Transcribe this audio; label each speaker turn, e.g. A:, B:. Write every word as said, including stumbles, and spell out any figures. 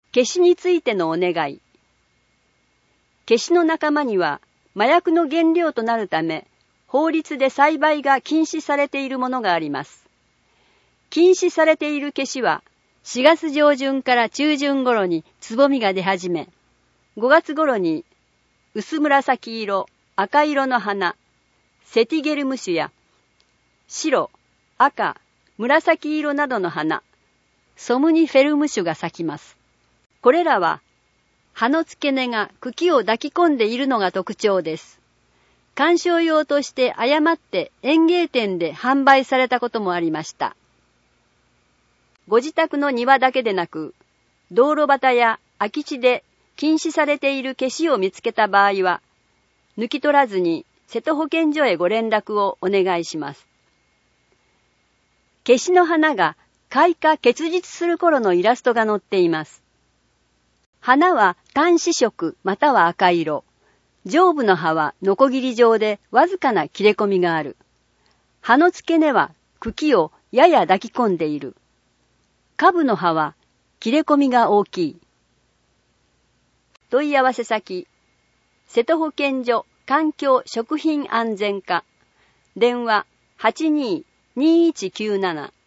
A: ケシについてのお願い。ケシの仲間には麻薬の原料となるため、法律で栽培が禁止されているものがあります。禁止されているケシは、しがつ上旬から中旬頃につぼみが出始め、ごがつ頃に薄紫色、赤色の花、セティゲルム種や白、赤、紫色などの花、ソムニフェルム種が咲きます。これらは葉の付け根が茎を抱き込んでいるのが特徴です。観賞用として誤って園芸店で販売されたこともありました。ご自宅の庭だけでなく、道路端や空き地で禁止されているケシを見つけた場合は、抜き取らずに瀬戸保健所へご連絡をお願いします。ケシの花が開花結実する頃のイラストが載っています。花は単子色または赤色。上部の葉はノコギリ状でわずかな切れ込みがある。葉の付け根は茎をやや抱き込んでいる。下部の葉は切れ込みが大きい。問い合わせ先、瀬戸保健所環境食品安全課、電話 はちにーにーいちきゅうなな